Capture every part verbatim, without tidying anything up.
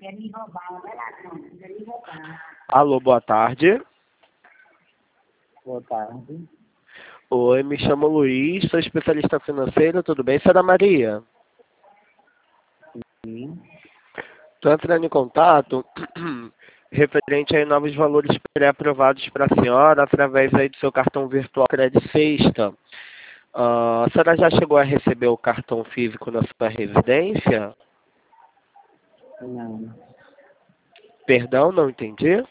quer me roubar, vai ladrão, quer me roubar. Alô, boa tarde. Boa tarde. Oi, me chamo Luiz, sou especialista financeiro, tudo bem, senhora Maria? Sim. Estou entrando em contato referente a novos valores pré-aprovados para a senhora através aí do seu cartão virtual Credit Sexta. Uh, a senhora já chegou a receber o cartão físico na sua residência? Não. Perdão, não entendi?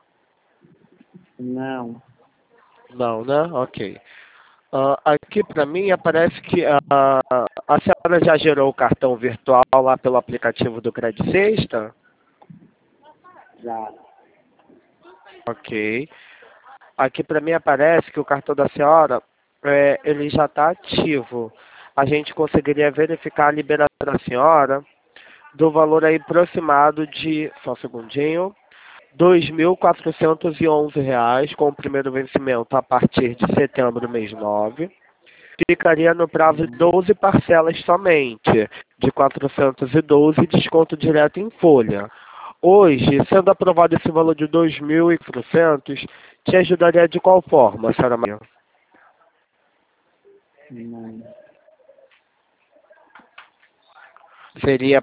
Não. Não, né? Ok. Uh, aqui para mim aparece que uh, a senhora já gerou o cartão virtual lá pelo aplicativo do Credit Sexta? Já. Ok. Aqui para mim aparece que o cartão da senhora é, ele já está ativo. A gente conseguiria verificar a liberação da senhora do valor aí aproximado de, só um segundinho, dois mil quatrocentos e onze reais com o primeiro vencimento a partir de setembro, mês nove. Ficaria no prazo de doze parcelas somente, de quatrocentos e doze, desconto direto em folha. Hoje, sendo aprovado esse valor de dois mil e quatrocentos, te ajudaria de qual forma, senhora Maria? Não. Seria